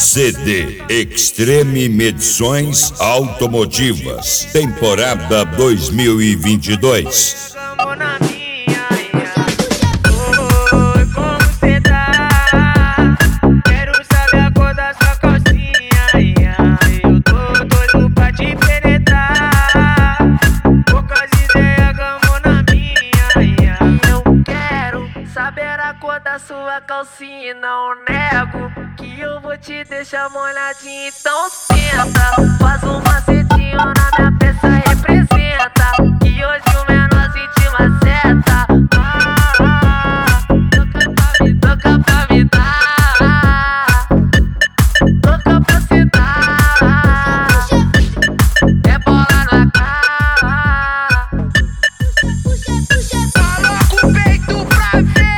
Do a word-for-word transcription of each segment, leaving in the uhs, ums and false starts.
C D Extreme Medições Automotivas, temporada dois mil e vinte e dois. Da sua calcinha, não nego que eu vou te deixar molhadinha. Então senta, faz um macetinho na minha peça, representa que hoje o menor sente uma seta. Ah, ah, toca pra me dar, toca pra sentar, é bola na cara. Coloca o peito pra ver.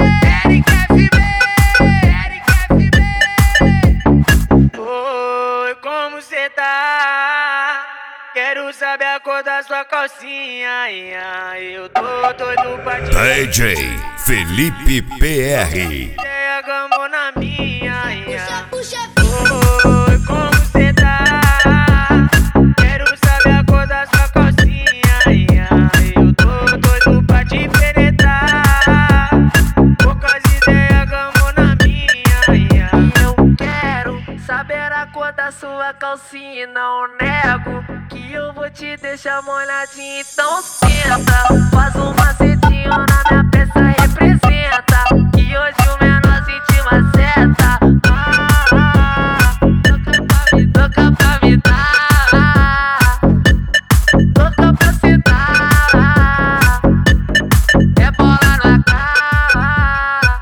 Oi, como cê tá? Quero saber a cor da sua calcinha. Ai, ai, eu tô doido pra te D J Felipe P R. Você agamou na minha. Ai, ai. Oi, como cê tá? Quero saber a cor da sua calcinha. Ai, ai, eu tô doido pra te penetrar. Poucas ideias agamou na minha. Ai, ai. Eu quero saber a cor da sua calcinha, não nego que eu vou te deixar molhadinha. Então senta, faz um macetinho na minha peça, representa que hoje o menor sente uma seta. Ah, ah, toca pra me dar, toca pra sentar, é bola na cara.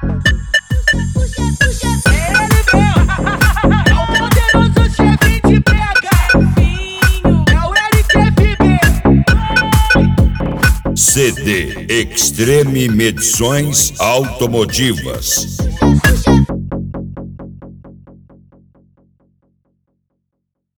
C D Extreme Medições Automotivas.